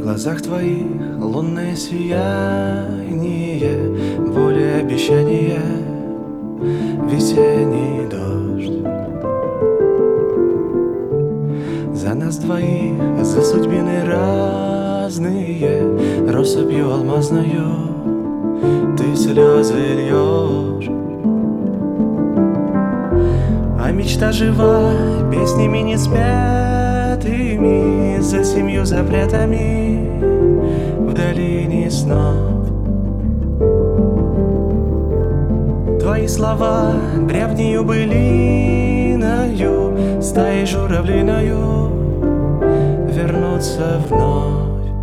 глазах твоих лунное сияние, более обещания, весенний дождь. За нас двоих, за судьбины разные, россыпью алмазною ты слезы льешь. А мечта жива песнями неспетыми, за 7 запретами в долине снов. Твои слова древнею былиною, стаей журавлиною вернутся вновь.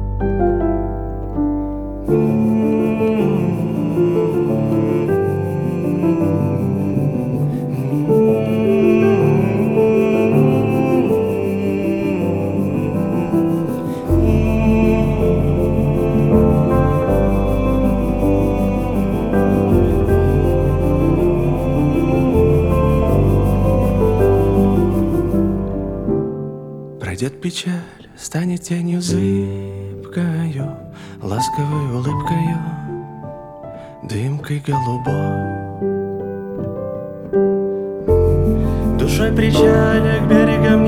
Пройдет печаль, станет тенью зыбкою, ласковой улыбкою, дымкой голубой. Душой причаля к берегам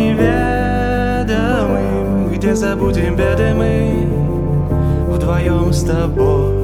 неведомым, где забудем беды мы вдвоем с тобой.